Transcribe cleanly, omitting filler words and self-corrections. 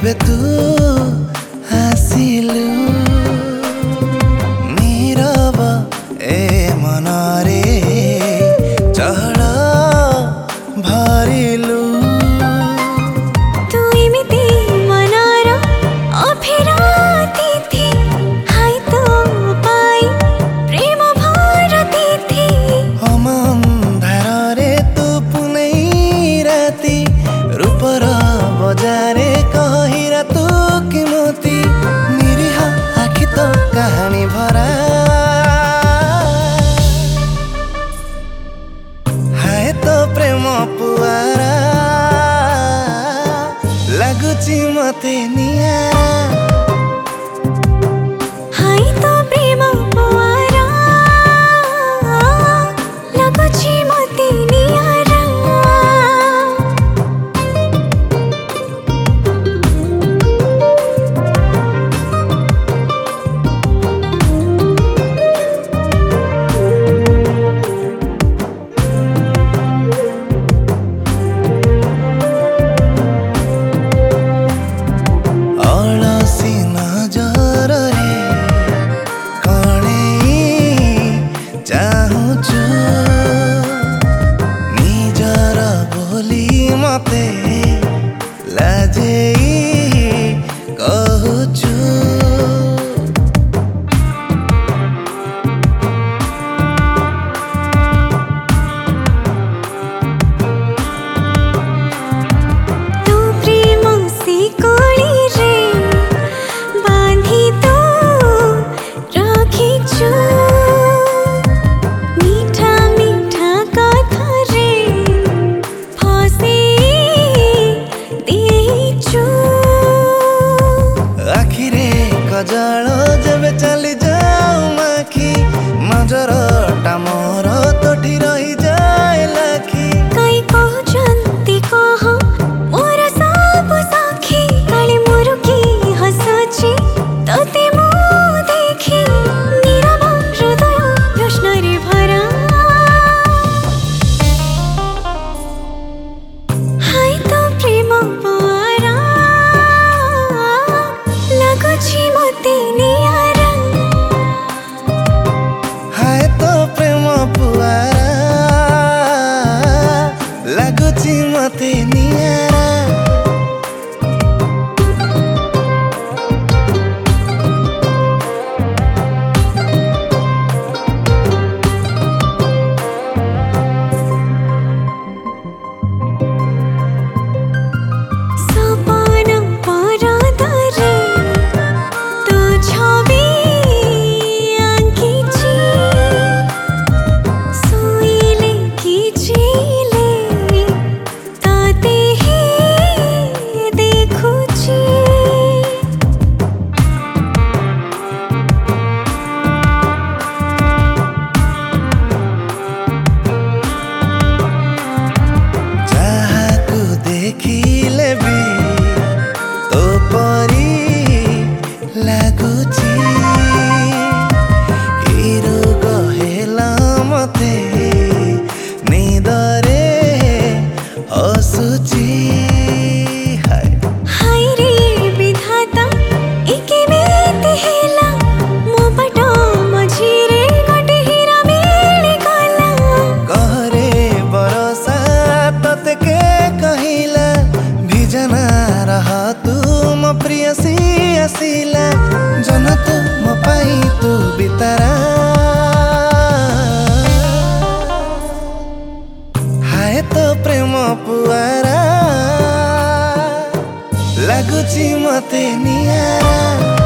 जेबे तू आसिलु नीरव ए मनरे चढ़ भरिलु तू एमिति मनर अभिराती हाय तो पाई प्रेम भरती थी हम अंधारे तू पुनै राती रूपर बजारे कहिरा तू कि मोती निरीह आखि तो कहानी भरा हाय तो प्रेम पुआरा लगुची मते नियारा हाय तो प्रेम पुआरा लगुची मते नियारा अलसी नजर रे कणे चाहुछु निजर बोली मते लाजेई कहुछु तू प्रेम से कोली रे बांधी तो रखिछु मीठा मीठा कथा रे फसे देइछु आखिरे कजल जब चली जाऊ माखी नजरटा मोर तोठी रही जाए लाखी कई कहउछन्ति कह मोर सब सखी काले मोर की हसुछि तते मो देखि नीरव हृदय प्रश्न रे भरा हाय तो प्रेम पुआरा लगुछि मते नियारा हाय तो प्रेम पुआरा लगुची मते नियारा सपन परदरे तो छवि आँकिछि सोइले किछिले तते ही देखुछि जाहाकु देखिले भी तो परी लागुची हिरो गहेला मते निदरे हसुची हाय हाय रे विधाता एकेमिति हेला मो पट मझिरे गोटे हीरा मिली गला कहरे बरसा तते के कहिला भिजना रह तू म प्रियसी आसिला जन तू म पाई तू बितारा हाय तो प्रेम पुआरा लगुची मते नियारा।